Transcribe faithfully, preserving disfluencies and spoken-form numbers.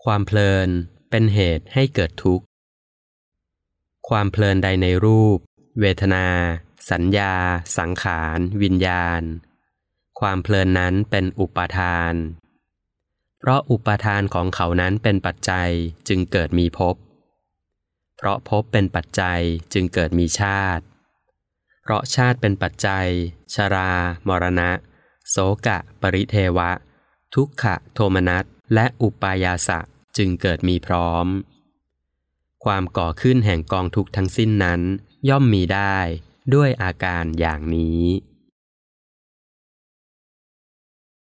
ความเพลินเป็นเหตุให้เกิดทุกข์ความเพลินใดในรูปเวทนาสัญญาสังขารวิญญาณความเพลินนั้นเป็นอุปาทานเพราะอุปาทานของเขานั้นเป็นปัจจัยจึงเกิดมีภพเพราะภพเป็นปัจจัยจึงเกิดมีชาติเพราะชาติเป็นปัจจัยชรามรณะโสกะปริเทวะทุกขะโทมนัสและอุปายาสะจึงเกิดมีพร้อมความก่อขึ้นแห่งกองทุกข์ทั้งสิ้นนั้นย่อมมีได้ด้วยอาการอย่างนี้